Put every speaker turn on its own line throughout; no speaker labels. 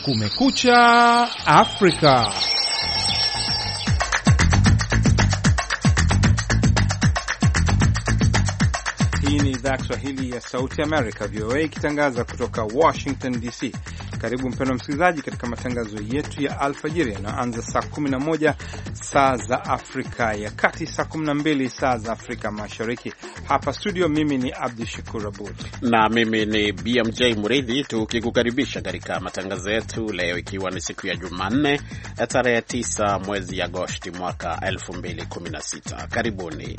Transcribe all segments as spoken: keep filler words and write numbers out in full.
Kumekucha Afrika. Hii ni idhaa Kiswahili ya Sauti America, V O A, ikitangaza kutoka Washington D C. Karibu mpendwa msikilizaji katika matangazo yetu ya alfajiri yanayoanza saa kumi na moja saa za Afrika ya Kati, saa kumi na mbili saa za Afrika Mashariki. Hapa studio mimi ni Abdi Shakur Abud
na mimi ni B M J Muridhi, tukikukaribisha katika matangazo yetu leo, ikiwa ni siku ya Jumanne tarehe tisa mwezi Agosti mwaka elfu mbili kumi na sita. Karibuni.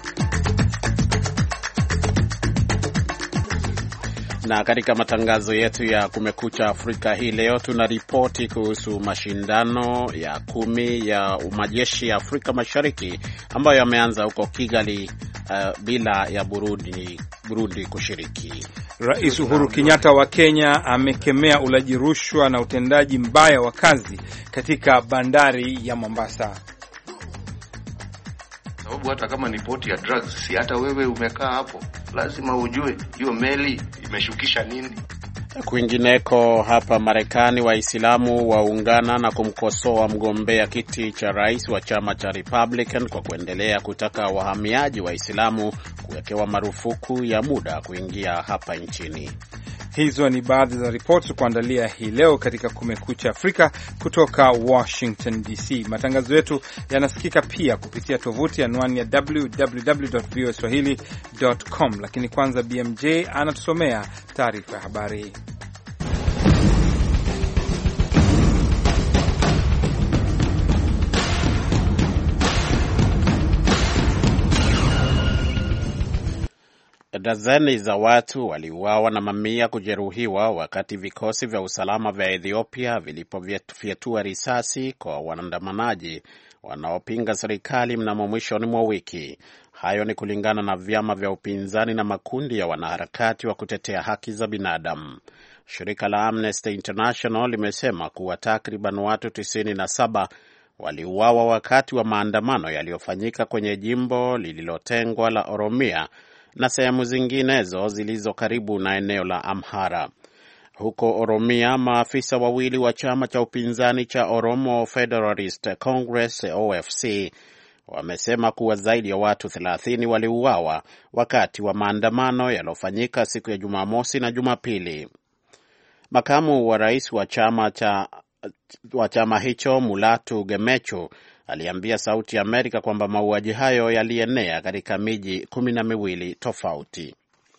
Na katika matangazo yetu ya Kumekucha Afrika hii leo tunaripoti kuhusu mashindano ya kumi ya majeshi ya Afrika Mashariki ambayo yameanza huko Kigali uh, bila ya Burundi, Burundi kushiriki.
Rais Uhuru Kenyatta wa Kenya amekemea ulaji rushwa na utendaji mbaya wa kazi katika bandari ya Mombasa.
Sababu hata kama ni poti ya drugs, si hata wewe umekaa hapo, lazima ujue hiyo meli imeshukisha nini.
Kwingineko hapa Marekani, Waislamu waungana na kumkosoa mgombea kiti cha rais wa chama cha Republican kwa kuendelea kutaka wahamiaji Waislamu kuwekewa marufuku ya muda kuingia hapa nchini.
Hizo ni baadhi za ripoti kuandalia hii leo katika Kumekucha Afrika kutoka Washington D C. Matangazo yetu yanasikika pia kupitia tovuti anwani ya w w w dot v o a swahili dot com, lakini kwanza B M J anatusomea taarifa ya habari.
Dazeni za watu waliuawa na mamia kujeruhiwa wakati vikosi vya usalama vya Ethiopia vilipofyatua risasi kwa waandamanaji wanaopinga serikali mnamo mwishoni mwa wiki. Hayo ni kulingana na vyama vya upinzani na makundi ya wanaharakati wa kutetea haki za binadamu. Shirika la Amnesty International limesema kuwa takriban watu tisini na saba waliuawa wakati wa maandamano yaliyofanyika kwenye jimbo lililotengwa la Oromia na sehemu zinginezo zilizo karibu na eneo la Amhara. Huko Oromia, maafisa wawili wa chama cha upinzani cha Oromo Federalist Congress O F C wamesema kuwa zaidi ya watu thelathini waliuawa wakati wa maandamano yaliyofanyika siku ya Jumamosi na Jumapili. Makamu wa rais wa chama cha wa chama hicho, Mulatu Gemechu, aliambia Sauti ya Amerika kwamba mauaji hayo yalienea katika miji kumi na miwili tofauti.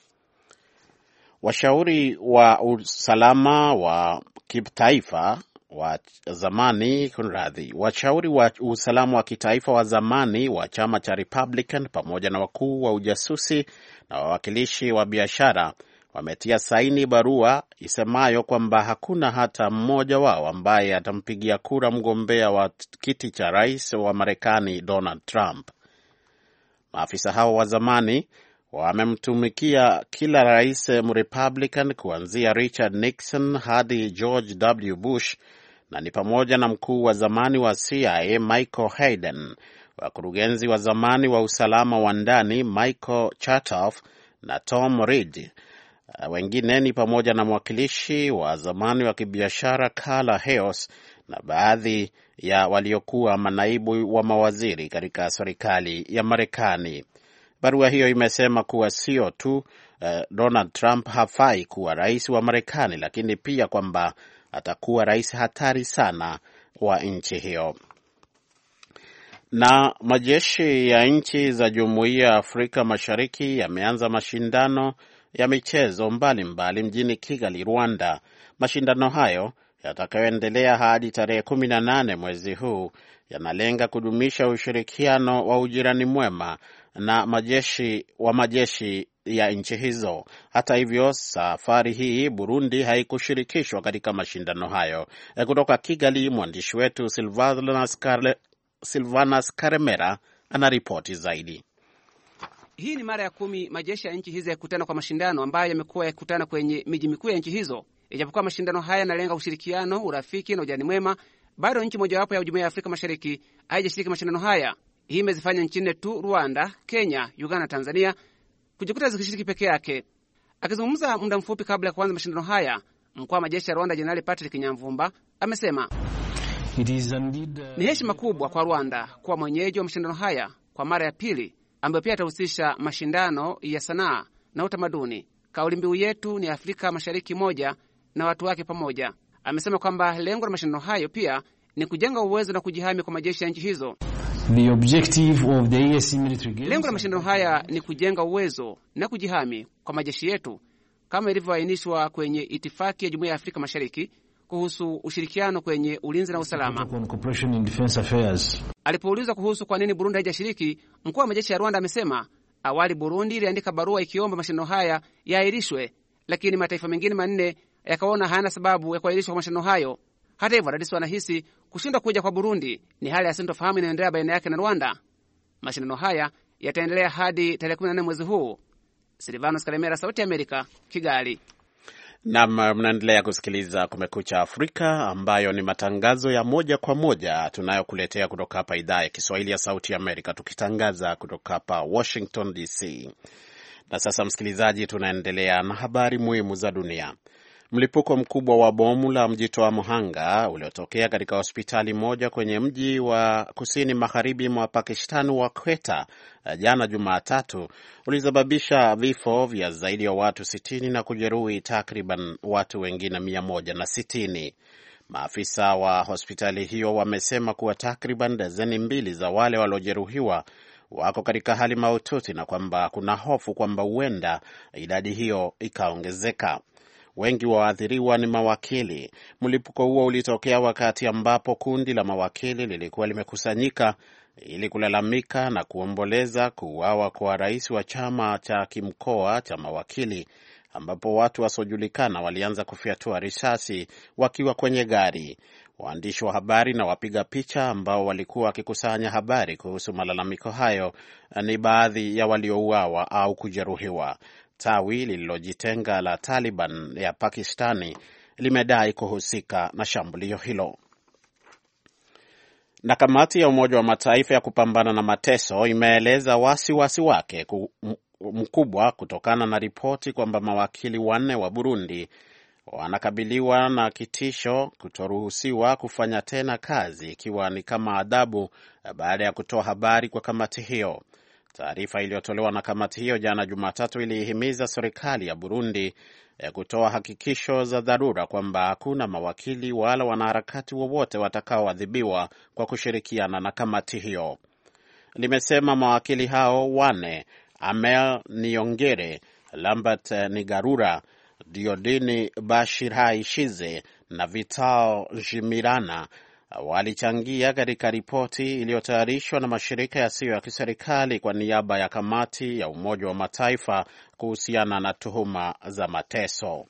Washauri wa usalama wa kitaifa wa zamani kunradhi, washauri wa usalama wa kitaifa wa zamani wa chama cha Republican pamoja na wakuu wa ujasusi na wawakilishi wa biashara wametia saini barua isemayo kwamba hakuna hata mmoja wao ambaye atampigia kura mgombea wa kiti cha rais wa Marekani Donald Trump. Maafisa hao wa zamani wamemtumikia kila rais Republican kuanzia Richard Nixon hadi George W. Bush, na ni pamoja na mkuu wa zamani wa C I A Michael Hayden, wakurugenzi wa zamani wa usalama wa ndani Michael Chertoff na Tom Reed. Wengine ni pamoja na mwakilishi wa zamani wa kibiashara Carla Hayes na baadhi ya waliokuwa manaibu wa mawaziri katika serikali ya Marekani. Barua hiyo imesema kuwa sio tu uh, Donald Trump hafai kuwa rais wa Marekani, lakini pia kwamba atakuwa rais hatari sana wa nchi hiyo. Na majeshi ya nchi za Jumuiya ya Afrika Mashariki yameanza mashindano ya michezo mbalimbali mbali mjini Kigali, Rwanda. Mashindano hayo yatakayoendelea hadi tarehe kumi na nane mwezi huu yanalenga kudumisha ushirikiano wa ujirani mwema na majeshi wa majeshi ya nchi hizo. Hata hivyo, safari hii Burundi haikushirikishwa katika mashindano hayo. E, kutoka Kigali, mwandishi wetu Silvanas Karle, Silvanas Karemera anaripoti zaidi.
Hii ni mara ya kumi majeshi ya nchi hizi yakutana kwa mashindano ambayo yamekuwa yakikutana kwenye miji mikuu ya nchi hizo. Ijapokuwa mashindano haya yanalenga ushirikiano, urafiki na ujirani mwema, bado nchi mojawapo ya Jumuiya ya Afrika Mashariki haijashiriki mashindano haya. Hii imezifanya nchi nne tu, Rwanda, Kenya, Uganda na Tanzania, kujikuta zikishiriki peke yake. Akizungumza muda mfupi kabla ya kuanza mashindano haya, Mkuu wa majeshi ya Rwanda Jenerali Patrick Nyamvumba amesema
It is indeed, uh,
ni heshima kubwa kwa Rwanda kuwa mwenyeji wa mashindano haya kwa mara ya pili, ambayo pia yatahusisha mashindano ya sanaa na utamaduni. Kauli mbiu yetu ni Afrika Mashariki moja na watu wake pamoja. Amesema kwamba lengo la mashindano hayo pia ni kujenga uwezo na kujihami kwa majeshi ya nchi hizo.
The objective of the E A C military games.
Lengo la mashindano haya ni kujenga uwezo na kujihami kwa majeshi yetu kama ilivyoainishwa kwenye itifaki ya Jumuiya ya Afrika Mashariki kuhusu ushirikiano kwenye ulinzi na usalama. Alipoulizwa kuhusu kwa nini Burundi haijashiriki, mkuu wa majeshi ya Rwanda amesema awali Burundi iliandika barua ikiomba mashindano haya yaahirishwe, lakini mataifa mengine manne yakaona hayana sababu ya kuahirishwa kwa mashindano hayo. Hata hivyo, wadadisi wanahisi kushindwa kuja kwa Burundi ni hali ya sintofahamu inaendelea baina yake na Rwanda. Mashindano haya yataendelea hadi tarehe kumi na nne mwezi huu. Silvanos Kalemera, Sauti ya Amerika, Kigali.
Na mnaendelea kusikiliza Kumekucha Afrika, ambayo ni matangazo ya moja kwa moja tunayokuletea kutoka hapa idhaa ya Kiswahili ya Sauti ya Amerika, tukitangaza kutoka hapa Washington D C. Na sasa, msikilizaji, tunaendelea na habari muhimu za dunia. Mlipuko mkubwa wa bomu la mjitoa mhanga uliotokea katika hospitali moja kwenye mji wa kusini magharibi mwa Pakistan wa Quetta jana Jumatatu ulisababisha vifo vya zaidi ya watu sitini na kujeruhi takriban watu wengine mia moja na sitini. Maafisa wa hospitali hiyo wamesema kuwa takriban dazeni mbili za wale waliojeruhiwa wako katika hali mahututi na kwamba kuna hofu kwamba huenda idadi hiyo ikaongezeka. Wengi wa waathiriwa ni mawakili. Mlipuko huo ulitokea wakati ambapo kundi la mawakili lilikuwa limekusanyika ili kulalamika na kuomboleza kuuawa kwa rais wa chama cha kimkoa cha mawakili, ambapo watu wasiojulikana walianza kufyatua risasi wakiwa kwenye gari. Waandishi wa habari na wapiga picha ambao walikuwa wakikusanya habari kuhusu malalamiko hayo ni baadhi ya waliouawa au kujeruhiwa. Tawi lililojitenga la Taliban ya Pakistani limedai kuhusika na shambulio hilo. Na kamati ya Umoja wa Mataifa ya kupambana na mateso imeeleza wasiwasi wake mkubwa kutokana na ripoti kwamba mawakili wanne wa Burundi wanakabiliwa na kitisho kutoruhusiwa kufanya tena kazi, ikiwa ni kama adhabu baada ya kutoa habari kwa kamati hiyo. Taarifa iliyotolewa na kamati hiyo jana Jumatatu ilihimiza serikali ya Burundi kutoa hakikisho za dharura kwamba hakuna mawakili wala wanaharakati wowote watakaoadhibiwa kwa kushirikiana na kamati hiyo. Limesema mawakili hao wane, Amel Niongere, Lambert Nigarura, Diodini Bashirai Shize na Vital Jimirana walichangia katika ripoti iliyotayarishwa na mashirika yasiyo ya kiserikali kwa niaba ya kamati ya Umoja wa Mataifa kuhusiana na tuhuma za mateso.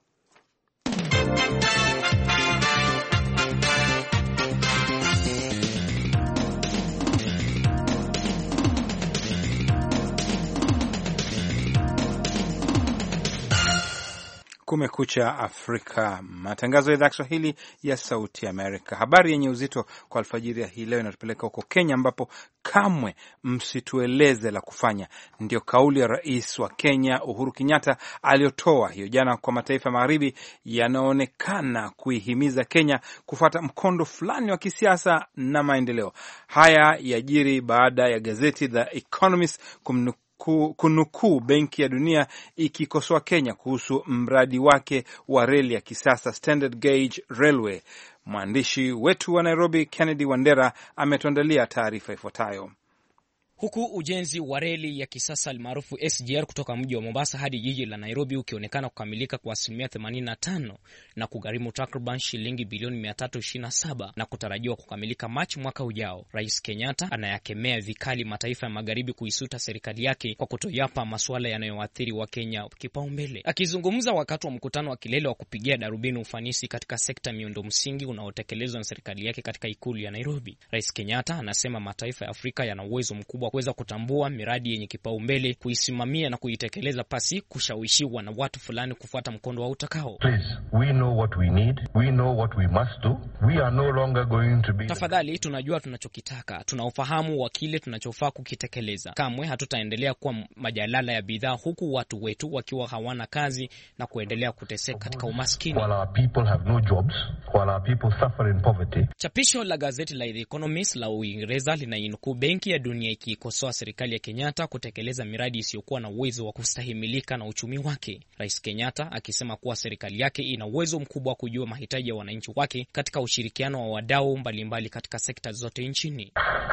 Kumekucha Afrika, matangazo ya idhaa Kiswahili ya Sauti ya Amerika. Habari yenye uzito kwa alfajiri ya hii leo inatupeleka huko Kenya, ambapo kamwe msitueleze la kufanya, ndio kauli ya rais wa Kenya Uhuru Kenyatta aliyotoa hiyo jana kwa mataifa magharibi yanaonekana kuihimiza Kenya kufuata mkondo fulani wa kisiasa na maendeleo. Haya yajiri baada ya gazeti The Economist kumnu kunukuu Benki ya Dunia ikikosoa Kenya kuhusu mradi wake wa reli ya kisasa Standard Gauge Railway. Mwandishi wetu wa Nairobi Kennedy Wandera ametuandalia taarifa ifuatayo.
Huku ujenzi wa reli ya kisasa almaarufu S G R kutoka mji wa Mombasa hadi jiji la Nairobi ukionekana kukamilika kwa asilimia themanini na tano na kugharimu takriban shilingi bilioni mia tatu ishirini na saba na kutarajiwa kukamilika Machi mwaka ujao, Rais Kenyatta anayakemea vikali mataifa ya magharibi kuisuta serikali yake kwa kutoyapa masuala yanayoathiri wa Kenya kipaumbele. Akizungumza wakati wa mkutano wa kilele wa kupigia darubini ufanisi katika sekta miundo msingi unaotekelezwa na serikali yake katika ikulu ya Nairobi, Rais Kenyatta anasema mataifa ya Afrika yana uwezo mkubwa wa kuweza kutambua miradi yenye kipaumbele, kuisimamia na kuitekeleza pasi kushawishiwa na watu fulani kufuata mkondo wa utakao.
Please, we know what we need. We know what we must do. We are no longer going to be...
Tafadhali, tunajua tunachokitaka. Tuna ufahamu wa kile tunachofaa kukitekeleza. Kamwe hatutaendelea kuwa majalala ya bidhaa huku watu wetu wakiwa hawana kazi na kuendelea kuteseka katika umaskini.
While our people have no jobs, while our people suffer in poverty.
Chapisho la gazeti la The Economist la Uingereza linainukuu Benki ya Dunia ikikosoa serikali ya Kenyatta kutekeleza miradi isiyokuwa na uwezo wa kustahimilika na uchumi wake. Rais Kenyatta akisema kuwa serikali yake ina uwezo mkubwa wa kujua mahitaji ya wananchi wake katika ushirikiano wa wadau mbalimbali katika sekta zote nchini.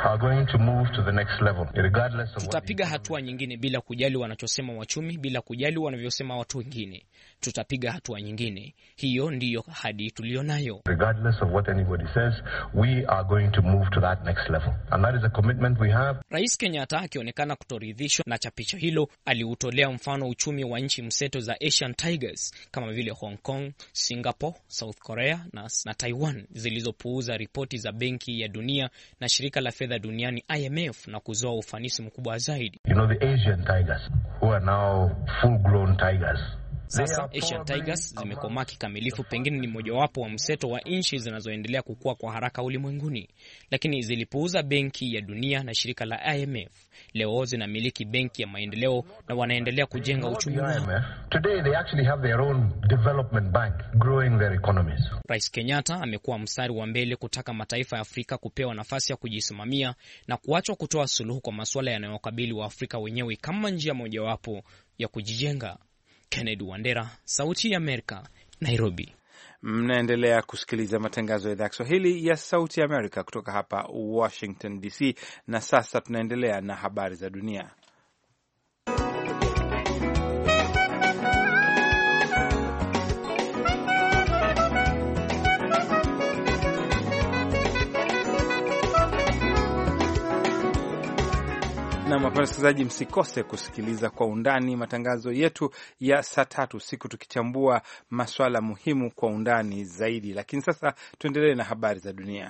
Tutapiga hatua nyingine bila kujali wanachosema wachumi, bila kujali wanavyosema watu wengine. Tutapiga hatua nyingine. Hiyo ndiyo hadi tulionayo.
Regardless of what anybody says, we are going to move to that next level. And that is a commitment we have.
Rais Kenyatta akionekana kutoridhishwa na chapisho hilo, aliutolea mfano uchumi wa nchi mseto za Asian Tigers kama vile Hong Kong, Singapore, South Korea na, na Taiwan zilizopuuza ripoti za Benki ya Dunia na shirika la fedha duniani I M F na kuzoa ufanisi mkubwa zaidi.
You know the Asian Tigers who are now full grown tigers.
Sasa Asian Tigers zimekomaa kikamilifu, pengine ni mojawapo wa mseto wa nchi zinazoendelea kukua kwa haraka ulimwenguni, lakini zilipuuza Benki ya Dunia na shirika la I M F. Leo zinamiliki benki ya maendeleo na wanaendelea kujenga uchumi wao.
Today they actually have their own development bank growing their economies.
Rais Kenyatta amekuwa mstari wa mbele kutaka mataifa ya Afrika kupewa nafasi ya kujisimamia na kuachwa kutoa suluhu kwa masuala yanayokabili wa Afrika wenyewe kama njia mojawapo ya kujijenga. Kennedy Wandera, Sauti ya Amerika, Nairobi.
Mnaendelea kusikiliza matangazo ya idhaa ya Kiswahili ya Sauti ya Amerika kutoka hapa Washington D C, na sasa tunaendelea na habari za dunia. Na mapenda wasikilizaji, msikose kusikiliza kwa undani matangazo yetu ya saa tatu siku tukichambua masuala muhimu kwa undani zaidi. Lakini sasa tuendelee na habari za dunia.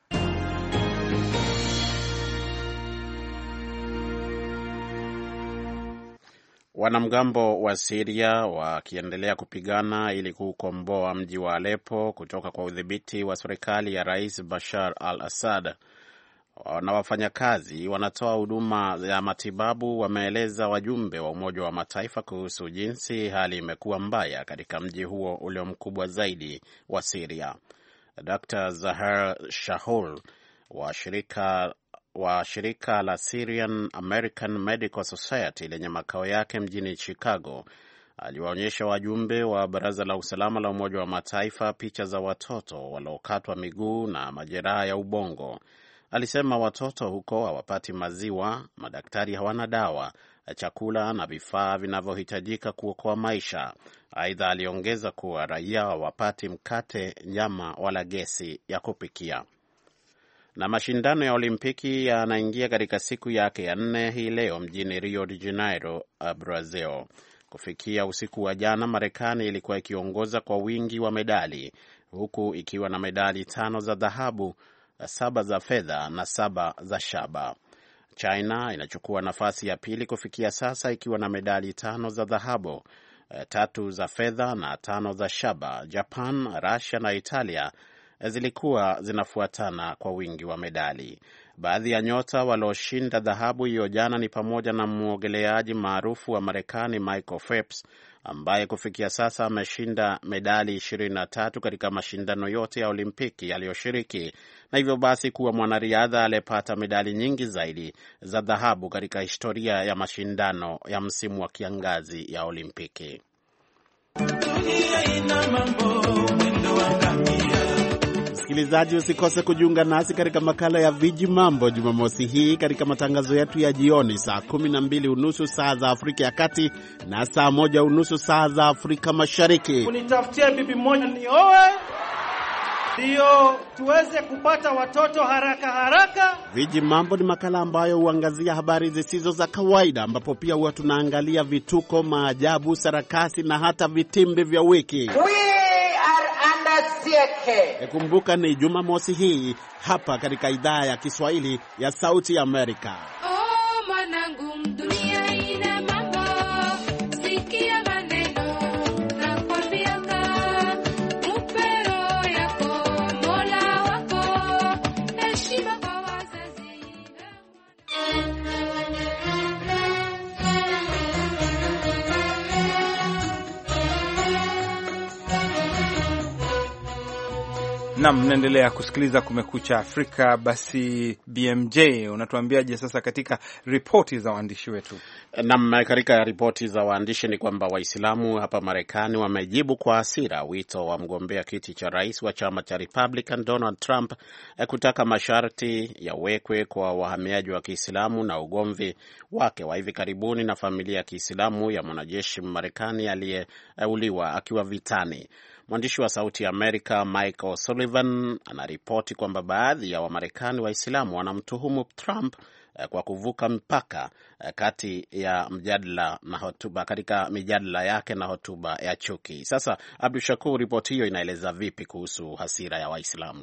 Wanamgambo wa Syria wakiendelea kupigana ili kukomboa mji wa Aleppo kutoka kwa udhibiti wa serikali ya Rais Bashar al-Assad. Na wafanyakazi wanatoa huduma ya matibabu wameeleza wajumbe wa Umoja wa Mataifa kuhusu jinsi hali imekuwa mbaya katika mji huo ulio mkubwa zaidi wa Syria. Doctor Zahar Shahoul wa shirika wa shirika la Syrian American Medical Society lenye makao yake mjini Chicago aliwaonyesha wajumbe wa Baraza la Usalama la Umoja wa Mataifa picha za watoto waliokatwa miguu na majeraha ya ubongo. Alisema watoto huko hawapati maziwa, madaktari hawana dawa, chakula na vifaa vinavyohitajika kuokoa maisha. Aidha, aliongeza kuwa raia hawapati mkate, nyama wala gesi ya kupikia. Na mashindano ya Olimpiki yanaingia katika siku yake ya nne hii leo mjini Rio de Janeiro, Brazil. Kufikia usiku wa jana, Marekani ilikuwa ikiongoza kwa wingi wa medali, huku ikiwa na medali tano za dhahabu, saba za fedha na saba za shaba. China inachukua nafasi ya pili kufikia sasa ikiwa na medali tano za dhahabu, tatu za fedha na tano za shaba. Japan, Russia na Italia zilikuwa zinafuatana kwa wingi wa medali. Baadhi ya nyota walioshinda dhahabu hiyo jana ni pamoja na muogeleaji maarufu wa Marekani Michael Phelps ambaye kufikia sasa ameshinda medali ishirini na tatu katika mashindano yote ya Olimpiki yaliyoshiriki, na hivyo basi kuwa mwanariadha aliyepata medali nyingi zaidi za dhahabu katika historia ya mashindano ya msimu wa kiangazi ya Olimpiki. Msikilizaji, usikose kujiunga nasi katika makala ya Viji Mambo Jumamosi hii katika matangazo yetu ya jioni saa kumi na mbili unusu saa za Afrika ya Kati na saa moja unusu saa za Afrika Mashariki.
Unitafutie bibi moja nioe ndio tuweze kupata watoto haraka haraka.
Viji Mambo ni makala ambayo huangazia habari zisizo za kawaida, ambapo pia huwa tunaangalia vituko, maajabu, sarakasi na hata vitimbi vya wiki. Kumbuka ni Jumamosi hii hapa katika idhaa ya Kiswahili ya Sauti ya Amerika.
Oh,
Naam, mnaendelea kusikiliza Kumekucha Afrika. Basi B M J, unatuambiaje sasa katika ripoti za waandishi wetu?
Naam, katika ripoti za waandishi ni kwamba Waislamu hapa Marekani wamejibu kwa hasira wito wa mgombea kiti cha rais wa chama cha Republican Donald Trump kutaka masharti yawekwe kwa wahamiaji wa Kiislamu na ugomvi wake wa hivi karibuni na familia ya Kiislamu ya mwanajeshi Marekani aliyeuliwa akiwa vitani. Mwandishi wa Sauti ya Amerika Michael Sullivan anaripoti kwamba baadhi ya Wamarekani Waislamu wanamtuhumu Trump kwa kuvuka mpaka kati ya mjadala na hotuba katika mijadala yake na hotuba ya chuki. Sasa Abdul Shakur, ripoti hiyo inaeleza vipi kuhusu hasira ya Waislamu?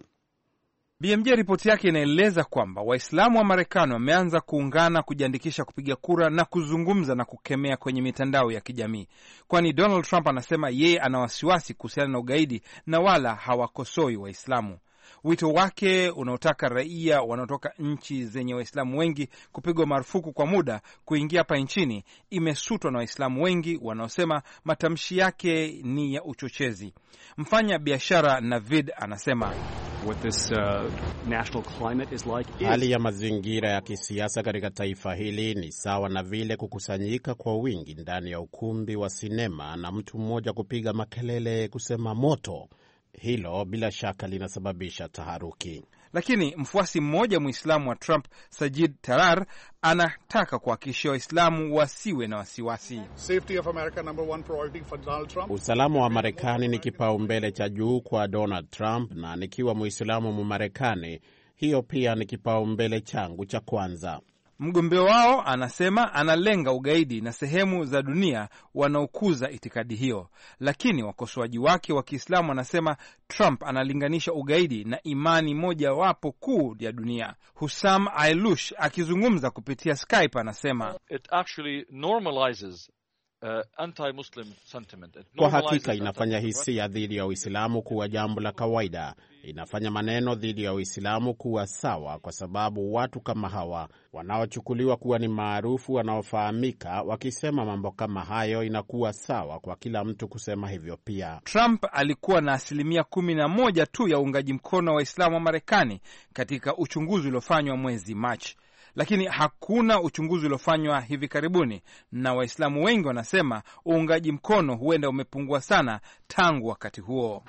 B M J ripoti yake inaeleza kwamba Waislamu wa Marekani wameanza kuungana kujiandikisha kupiga kura na kuzungumza na kukemea kwenye mitandao ya kijamii, kwani Donald Trump anasema yeye ana wasiwasi kuhusiana na ugaidi na wala hawakosoi Waislamu. Wito wake unaotaka raia wanaotoka nchi zenye Waislamu wengi kupigwa marufuku kwa muda kuingia hapa nchini imesutwa na Waislamu wengi wanaosema matamshi yake ni ya uchochezi. Mfanya biashara Navid anasema
What this, uh, national climate is like.
Hali ya mazingira ya kisiasa katika taifa hili ni sawa na vile kukusanyika kwa wingi ndani ya ukumbi wa sinema na mtu mmoja kupiga makelele kusema moto. Hilo bila shaka linasababisha taharuki.
Lakini mfuasi mmoja Muislamu wa Trump, Sajid Tarar, anataka kuhakikishia Waislamu wasiwe na wasiwasi.
Safety of America number one priority for Donald Trump.
Usalama wa Marekani ni kipaumbele cha juu kwa Donald Trump, na nikiwa Muislamu Mmarekani, hiyo pia ni kipaumbele changu cha kwanza.
Mgombea wao anasema analenga ugaidi na sehemu za dunia wanaokuza itikadi hiyo, lakini wakosoaji wake wa Kiislamu wanasema Trump analinganisha ugaidi na imani moja wapo kuu ya dunia. Hussam Ailush akizungumza kupitia Skype anasema
It actually normalizes Uh, anti-Muslim sentiment.
Kwa hakika inafanya hisia dhidi ya Uislamu kuwa jambo la kawaida. Inafanya maneno dhidi ya Uislamu kuwa sawa, kwa sababu watu kama hawa wanaochukuliwa kuwa ni maarufu, wanaofahamika, wakisema mambo kama hayo inakuwa sawa kwa kila mtu kusema hivyo pia.
Trump alikuwa na asilimia kumi na moja tu ya uungaji mkono wa Waislamu wa Marekani katika uchunguzi uliofanywa mwezi Machi. Lakini hakuna uchunguzi uliofanywa hivi karibuni, na Waislamu wengi wanasema uungaji mkono huenda umepungua sana tangu wakati huo.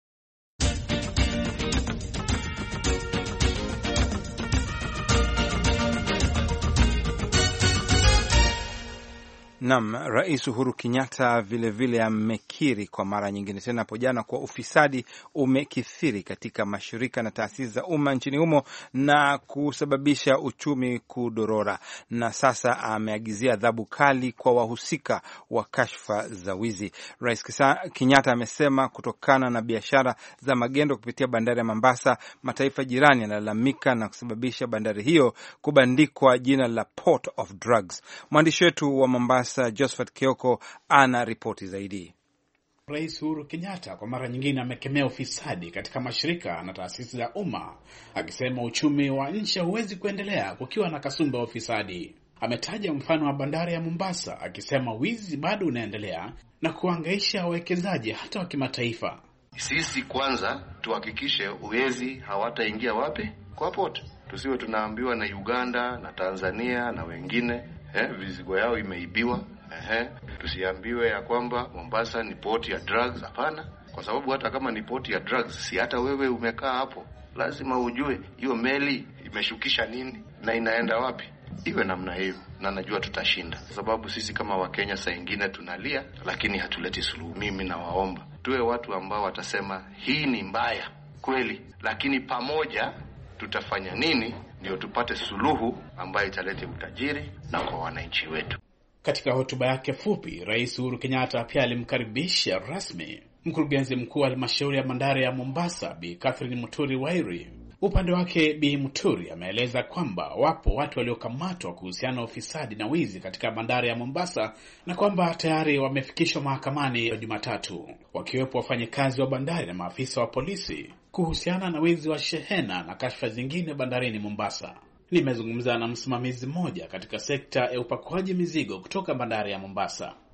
Naam, Rais Uhuru Kenyatta vilevile amekiri kwa mara nyingine tena hapo jana kwa ufisadi umekithiri katika mashirika na taasisi za umma nchini humo na kusababisha uchumi kudorora, na sasa ameagizia adhabu kali kwa wahusika wa kashfa za wizi. Rais Kenyatta amesema kutokana na biashara za magendo kupitia bandari ya Mombasa, mataifa jirani yanalalamika na kusababisha bandari hiyo kubandikwa jina la Port of Drugs. Mwandishi wetu wa Mombasa Josephat Kioko ana ripoti zaidi.
Rais Uhuru Kenyatta kwa mara nyingine amekemea ufisadi katika mashirika na taasisi za umma, akisema uchumi wa nchi hauwezi kuendelea kukiwa na kasumba ya ufisadi. Ametaja mfano wa bandari ya Mombasa, akisema wizi bado unaendelea na kuhangaisha wawekezaji hata wa kimataifa.
Sisi kwanza tuhakikishe uwezi hawataingia wapi? Kwa port. Tusiwe tunaambiwa na Uganda na Tanzania na wengine Eh, vizigo yao imeibiwa. Eh, tusiambiwe ya kwamba Mombasa ni port ya drugs. Hapana, kwa sababu hata kama ni port ya drugs, si hata wewe umekaa hapo, lazima ujue hiyo meli imeshukisha nini na inaenda wapi. Iwe namna hiyo, na najua tutashinda, kwa sababu sisi kama Wakenya saa nyingine tunalia, lakini hatuleti suluhu. Mimi na waomba tuwe watu ambao watasema hii ni mbaya kweli, lakini pamoja tutafanya nini ndio tupate suluhu ambayo italete utajiri na kwa wananchi wetu.
Katika hotuba yake fupi, Rais Uhuru Kenyatta pia alimkaribisha rasmi mkurugenzi mkuu wa halmashauri ya bandari ya Mombasa, Bi Catherine Muturi Wairi. Upande wake, Bi Muturi ameeleza kwamba wapo watu waliokamatwa kuhusiana na ufisadi na wizi katika bandari ya Mombasa na kwamba tayari wamefikishwa mahakamani Jumatatu, wakiwepo wafanyikazi wa bandari na maafisa wa polisi kuhusiana na wizi wa shehena na kashfa zingine bandarini Mombasa. Nimezungumza na msimamizi mmoja katika sekta ya upakuaji mizigo kutoka bandari ya Mombasa.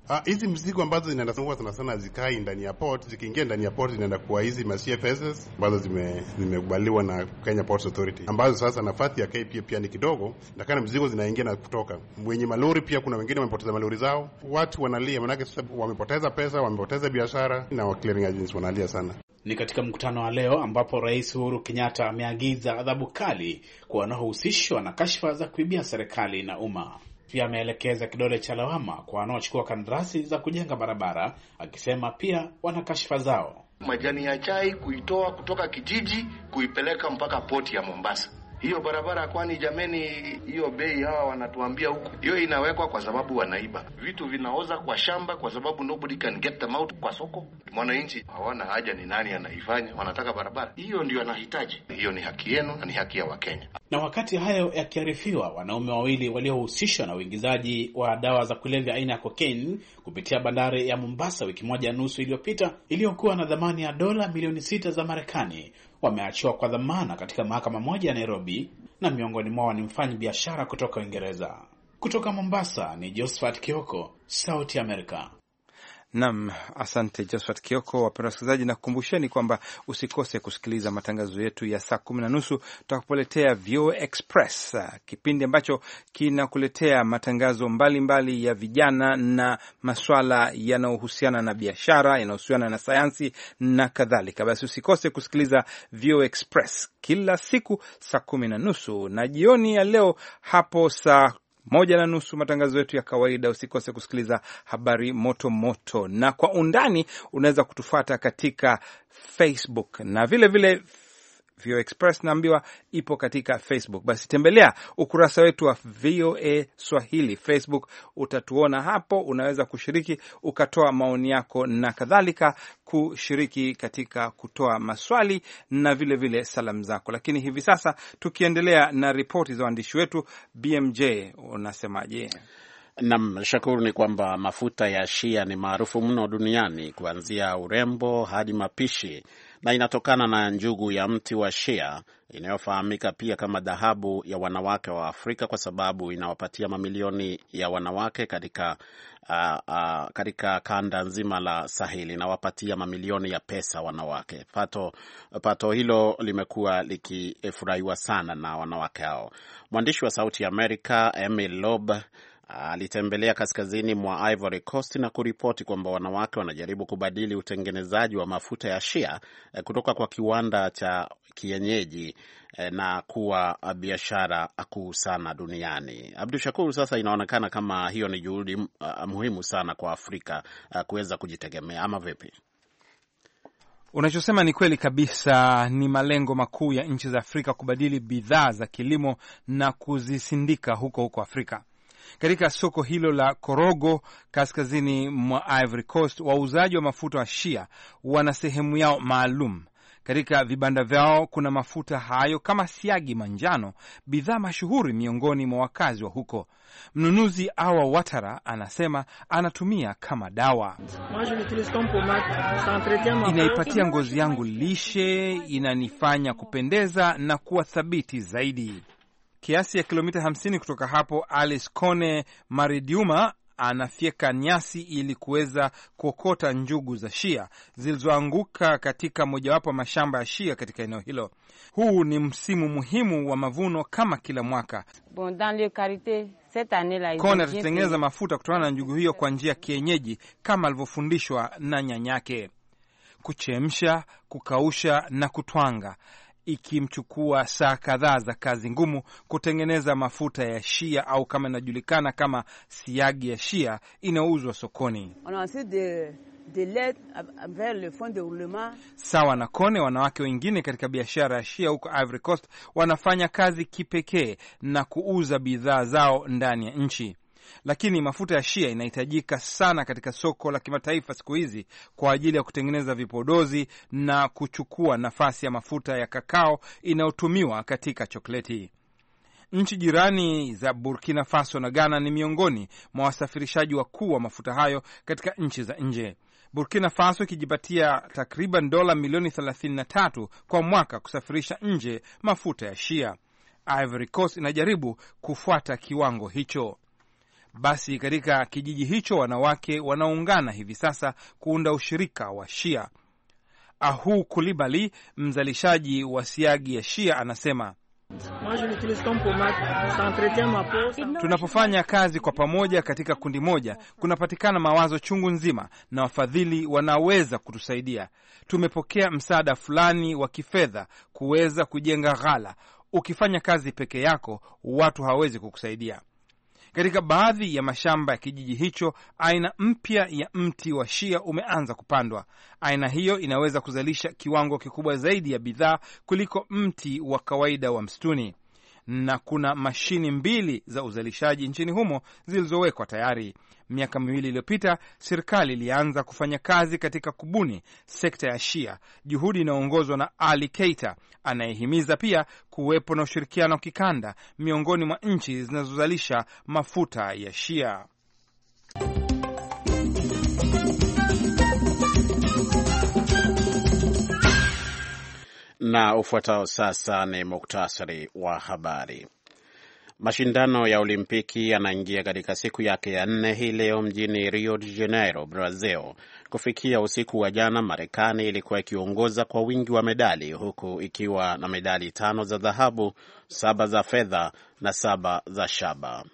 Hizi uh, mzigo ambazo zinaenda sana sana zikai ndani ya port, zikiingia ndani ya port zinaenda kwa hizi ma C F S ambazo zime zimekubaliwa na Kenya Ports Authority, ambazo sasa nafasi ya K P pia ni kidogo, na kana mzigo zinaingia na kutoka. Wenye malori pia kuna wengine wamepoteza malori zao, watu wanalia maana sasa wamepoteza pesa, wamepoteza biashara, na wa clearing agents wanalia sana.
Ni katika mkutano wa leo ambapo Rais Uhuru Kenyatta ameagiza adhabu kali kwa wanaohusishwa na kashfa za kuibia serikali na umma. Pia ameelekeza kidole cha lawama kwa wanaochukua kandarasi za kujenga barabara, akisema pia wana kashfa zao.
Majani ya chai kuitoa kutoka kijiji kuipeleka mpaka poti ya Mombasa. Hiyo barabara kwani jameni, hiyo bei hawa wanatuambia huko, hiyo inawekwa kwa sababu wanaiba. Vitu vinaoza kwa shamba kwa sababu nobody can get them out kwa soko. Mwananchi hawana haja ni nani anaifanya, wanataka barabara. Hiyo ndio anahitaji. Hiyo ni haki yenu na ni haki ya Wakenya.
Na wakati hayo yakiarifiwa, wanaume wawili waliohusishwa na uingizaji wa dawa za kulevya aina ya cocaine kupitia bandari ya Mombasa wiki moja nusu iliyopita, iliyokuwa na dhamani ya dola milioni sita za Marekani, wameachiwa kwa dhamana katika mahakama moja ya Nairobi, na miongoni mwao ni mfanyi biashara kutoka Uingereza. Kutoka Mombasa ni Josephat Kioko, Sauti America.
Naam, asante Josephat Kioko. Wapenda wasikilizaji, na kukumbusheni kwamba usikose kusikiliza matangazo yetu ya saa kumi na nusu tutakupoletea V O Express, kipindi ambacho kinakuletea matangazo mbalimbali mbali ya vijana na maswala yanayohusiana na biashara, yanayohusiana na sayansi na kadhalika. Basi usikose kusikiliza V O Express kila siku saa kumi na nusu, na jioni ya leo hapo saa moja na nusu matangazo yetu ya kawaida. Usikose kusikiliza habari moto moto, na kwa undani unaweza kutufuata katika Facebook na vile vile V O Express naambiwa ipo katika Facebook. Basi tembelea ukurasa wetu wa V O A Swahili Facebook, utatuona hapo. Unaweza kushiriki ukatoa maoni yako na kadhalika, kushiriki katika kutoa maswali na vile vile salamu zako. Lakini hivi sasa tukiendelea na ripoti za waandishi wetu, B M J unasemaje?
Naam, shukuru. Ni kwamba mafuta ya shea ni maarufu mno duniani, kuanzia urembo hadi mapishi, na inatokana na njugu ya mti wa shea inayofahamika pia kama dhahabu ya wanawake wa Afrika, kwa sababu inawapatia mamilioni ya wanawake katika uh, uh, katika kanda nzima la Saheli, inawapatia mamilioni ya pesa wanawake. Pato, pato hilo limekuwa likifurahiwa sana na wanawake hao. Mwandishi wa Sauti ya Amerika Emil Lob alitembelea kaskazini mwa Ivory Coast na kuripoti kwamba wanawake wanajaribu kubadili utengenezaji wa mafuta ya shea kutoka kwa kiwanda cha kienyeji na kuwa biashara kuu sana duniani. Abdul Shakur, sasa inaonekana kama hiyo ni juhudi uh, muhimu sana kwa Afrika uh, kuweza kujitegemea, ama vipi?
Unachosema ni kweli kabisa. Ni malengo makuu ya nchi za Afrika kubadili bidhaa za kilimo na kuzisindika huko huko Afrika. Katika soko hilo la Korogo kaskazini mwa Ivory Coast, wauzaji wa mafuta wa shea wana sehemu yao maalum. Katika vibanda vyao kuna mafuta hayo kama siagi manjano, bidhaa mashuhuri miongoni mwa wakazi wa huko. Mnunuzi Awa Watara anasema anatumia kama dawa. Inaipatia ngozi yangu lishe, inanifanya kupendeza na kuwa thabiti zaidi. Kiasi ya kilomita hamsini kutoka hapo, Alice Kone Maridiuma anafyeka nyasi ili kuweza kuokota njugu za shea zilizoanguka katika mojawapo mashamba ya shea katika eneo hilo. Huu ni msimu muhimu wa mavuno kama kila mwaka. Kone atatengeneza mafuta kutokana na njugu hiyo kwa njia ya kienyeji kama alivyofundishwa na nyanyake: kuchemsha, kukausha na kutwanga, ikimchukua saa kadhaa za kazi ngumu kutengeneza mafuta ya shea, au kama inajulikana kama siagi ya shea inayouzwa sokoni. Sawa na Kone, wanawake wengine katika biashara ya shea huko Ivory Coast wanafanya kazi kipekee na kuuza bidhaa zao ndani ya nchi. Lakini mafuta ya shea inahitajika sana katika soko la kimataifa siku hizi kwa ajili ya kutengeneza vipodozi na kuchukua nafasi ya mafuta ya kakao inayotumiwa katika chokoleti. Nchi jirani za Burkina Faso na Ghana ni miongoni mwa wasafirishaji wakuu wa mafuta hayo katika nchi za nje. Burkina Faso ikijipatia takriban dola milioni thelathini na tatu kwa mwaka kusafirisha nje mafuta ya shea. Ivory Coast inajaribu kufuata kiwango hicho. Basi katika kijiji hicho wanawake wanaungana hivi sasa kuunda ushirika wa Shia. Ahu Kulibali, mzalishaji wa siagi ya Shia, anasema, tunapofanya kazi kwa pamoja katika kundi moja, kunapatikana mawazo chungu nzima na wafadhili wanaweza kutusaidia. Tumepokea msaada fulani wa kifedha kuweza kujenga ghala. Ukifanya kazi peke yako, watu hawawezi kukusaidia. Katika baadhi ya mashamba ya kijiji hicho, aina mpya ya mti wa Shia umeanza kupandwa. Aina hiyo inaweza kuzalisha kiwango kikubwa zaidi ya bidhaa kuliko mti wa kawaida wa msituni, na kuna mashini mbili za uzalishaji nchini humo zilizowekwa tayari. Miaka miwili iliyopita, serikali ilianza kufanya kazi katika kubuni sekta ya Shia, juhudi inayoongozwa na Ali Keita, anayehimiza pia kuwepo na ushirikiano wa kikanda miongoni mwa nchi zinazozalisha mafuta ya Shia.
Na ufuatao sasa ni muktasari wa habari. Mashindano ya Olimpiki yanaingia katika siku yake ya nne hii leo mjini Rio de Janeiro, Brazil. Kufikia usiku wa jana, Marekani ilikuwa ikiongoza kwa wingi wa medali, huku ikiwa na medali tano za dhahabu, saba za fedha na saba za shaba.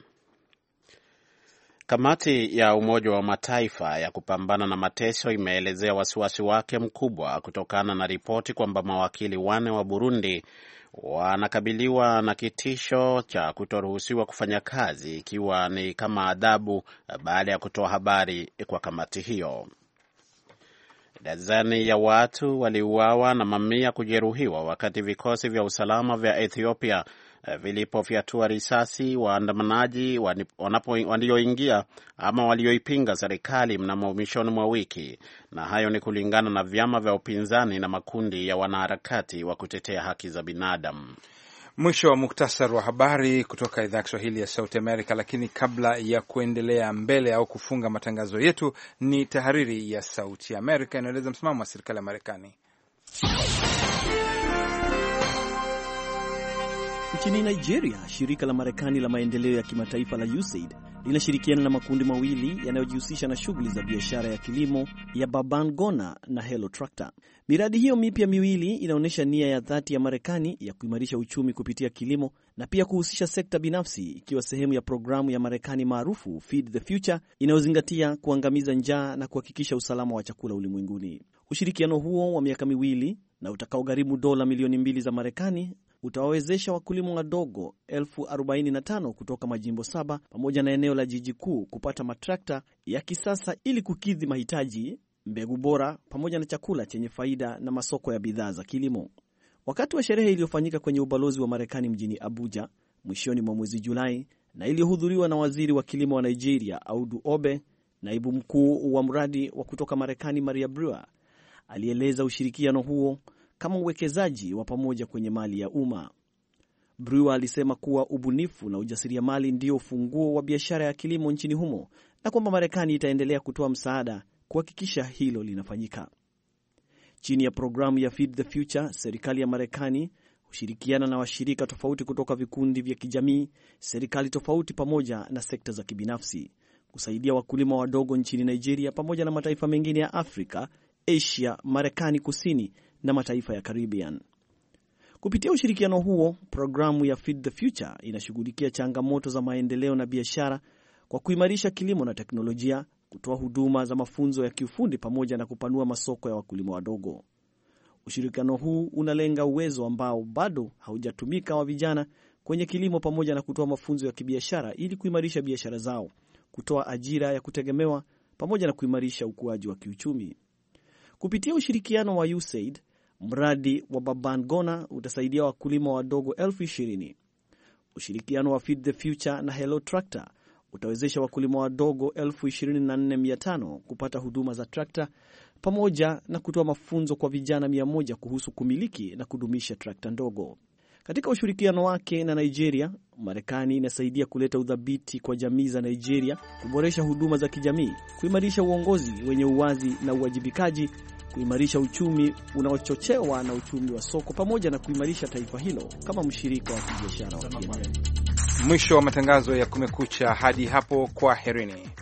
Kamati ya Umoja wa Mataifa ya kupambana na mateso imeelezea wasiwasi wake mkubwa kutokana na ripoti kwamba mawakili wane wa Burundi wanakabiliwa na kitisho cha kutoruhusiwa kufanya kazi, ikiwa ni kama adhabu baada ya kutoa habari kwa kamati hiyo. Dazeni ya watu waliuawa na mamia kujeruhiwa wakati vikosi vya usalama vya Ethiopia vilipofyatua risasi waandamanaji walioingia ama walioipinga serikali mnamo mwishoni mwa wiki, na hayo ni kulingana na vyama vya upinzani na makundi ya wanaharakati wa kutetea haki za binadamu.
Mwisho wa muktasar wa habari kutoka idhaa ya Kiswahili ya Sauti Amerika. Lakini kabla ya kuendelea mbele au kufunga matangazo yetu, ni tahariri ya Sauti Amerika inaeleza msimamo wa serikali ya Marekani.
Nchini Nigeria, shirika la Marekani la maendeleo ya kimataifa la U S A I D linashirikiana na makundi mawili yanayojihusisha na shughuli za biashara ya kilimo ya Babangona na Hello Tractor. Miradi hiyo mipya miwili inaonyesha nia ya dhati ya Marekani ya kuimarisha uchumi kupitia kilimo na pia kuhusisha sekta binafsi, ikiwa sehemu ya programu ya Marekani maarufu Feed the Future inayozingatia kuangamiza njaa na kuhakikisha usalama wa chakula ulimwenguni. Ushirikiano huo wa miaka miwili na utakaogharimu dola milioni mbili za Marekani utawawezesha wakulima wadogo elfu arobaini na tano kutoka majimbo saba pamoja na eneo la jiji kuu kupata matrakta ya kisasa ili kukidhi mahitaji, mbegu bora pamoja na chakula chenye faida na masoko ya bidhaa za kilimo. Wakati wa sherehe iliyofanyika kwenye ubalozi wa Marekani mjini Abuja mwishoni mwa mwezi Julai na iliyohudhuriwa na waziri wa kilimo wa Nigeria Audu Obe, naibu mkuu wa mradi wa kutoka Marekani Maria Brewer alieleza ushirikiano huo kama uwekezaji wa pamoja kwenye mali ya umma. Brewer alisema kuwa ubunifu na ujasiriamali ndio ufunguo wa biashara ya kilimo nchini humo na kwamba Marekani itaendelea kutoa msaada kuhakikisha hilo linafanyika. Chini ya programu ya Feed the Future, serikali ya Marekani hushirikiana na washirika tofauti kutoka vikundi vya kijamii, serikali tofauti pamoja na sekta za kibinafsi kusaidia wakulima wadogo nchini Nigeria pamoja na mataifa mengine ya Afrika, Asia, Marekani Kusini na mataifa ya Caribbean. Kupitia ushirikiano huo, programu ya Feed the Future inashughulikia changamoto za maendeleo na biashara kwa kuimarisha kilimo na teknolojia, kutoa huduma za mafunzo ya kiufundi pamoja na kupanua masoko ya wakulima wadogo. Ushirikiano huu unalenga uwezo ambao bado haujatumika wa vijana kwenye kilimo pamoja na kutoa mafunzo ya kibiashara ili kuimarisha biashara zao, kutoa ajira ya kutegemewa pamoja na kuimarisha ukuaji wa kiuchumi. Kupitia ushirikiano wa U S A I D, mradi wa Babangona utasaidia wakulima wadogo elfu ishirini. Ushirikiano wa Feed the Future na Hello Tractor utawezesha wakulima wadogo elfu ishirini na nne mia tano kupata huduma za trakta pamoja na kutoa mafunzo kwa vijana mia moja kuhusu kumiliki na kudumisha trakta ndogo. Katika ushirikiano wake na Nigeria, Marekani inasaidia kuleta udhabiti kwa jamii za Nigeria, kuboresha huduma za kijamii, kuimarisha uongozi wenye uwazi na uwajibikaji, kuimarisha uchumi unaochochewa na uchumi wa soko pamoja na kuimarisha taifa hilo kama mshirika wa kibiashara wa kieneo.
Mwisho wa matangazo ya Kumekucha. Hadi hapo, kwa herini.